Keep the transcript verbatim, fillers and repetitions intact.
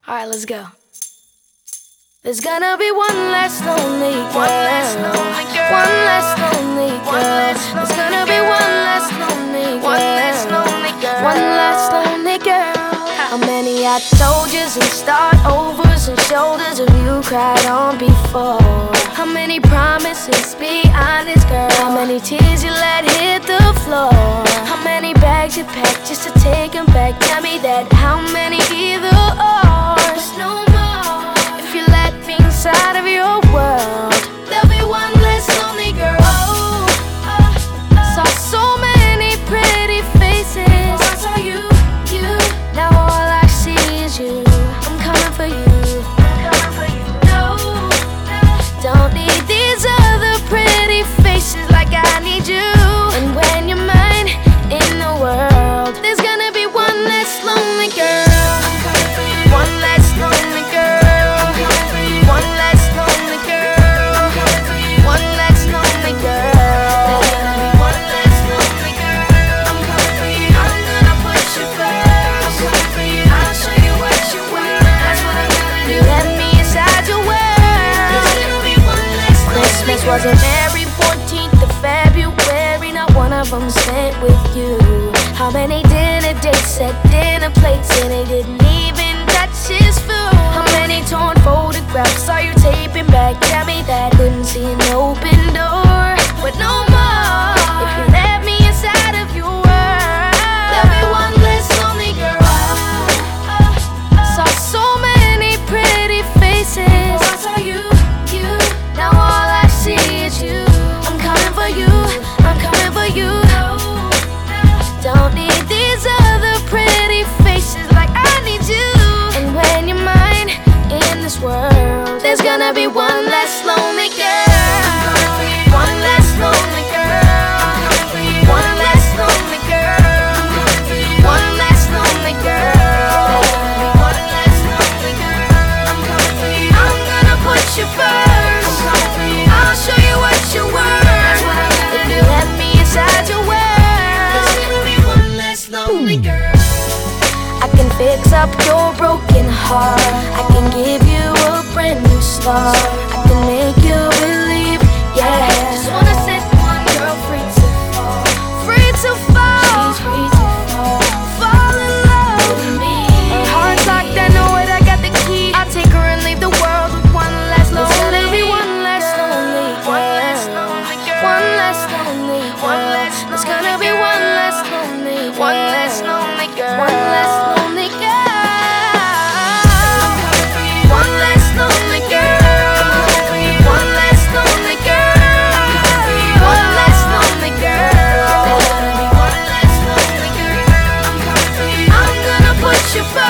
Alright, let's go. There's gonna be one less lonely girl. One less lonely girl. One less lonely girl. There's gonna be one less lonely girl. One less lonely girl. One less lonely girl. How many I told yous and start overs and shoulders have you cried on before? How many promises, be honest girl? How many tears you let hit the floor? How many bags you packed just to take them back? Tell me that. How many either or's? No more. If you let me inside of your world, there'll be one less lonely girl. Oh, oh, oh. Saw so many pretty faces. Once saw you, you. Now all I see is you. I'm coming for you. I'm coming for you. No, no. Don't need these other pretty faces like I need you. And when you're mine in the world, there's gonna be one less lonely girl. I'm coming for you. One less lonely girl. I'm coming for you. One less lonely girl. I'm coming for you. One less lonely girl. There's gonna be one less lonely girl. I'm coming for you. I'm gonna put you first. I'm coming for you. I'll show you what you want. That's what I'm gonna do. Let me inside your world. There's gonna be one less lonely girl. Christmas wasn't every fourteenth of February. Not one of them spent with you. How many dinner dates at dinner plates and they didn't even touch his food? How many torn photographs are you taping back? Tell me that. Couldn't see an open door, but no more. If you let me inside of your world, there'll be one less lonely girl. Saw so many pretty faces. Once saw you, you. Now all I see is you. I'm coming for you. I'm coming for you. Don't need these other pretty faces like I need you. And when you're mine in this world, there's gonna be one less lonely girl. One less lonely girl. One less lonely girl. One less lonely girl. One less lonely girl. I'm coming for you. I'm gonna put you first. I'll show you what you're worth. If you let me inside your world, there's gonna be one less lonely girl. I can fix up your broken heart. I can give you a brand new start. I can make you believe, yeah. Just wanna set one girl free to fall. Free to fall. She's free to fall. Fall in love with me. Her heart's locked, I know it, I got the key. I'll take her and leave the world with one less lonely. There's gonna be one less lonely girl. One less lonely girl. One less lonely girl. One less. There's gonna be one less lonely girl. One less lonely girl. One less lonely girl. One less lonely girl. One less lonely girl. One less lonely girl. There's gonna be one less lonely girl. I'm coming for you. I'm gonna put you first.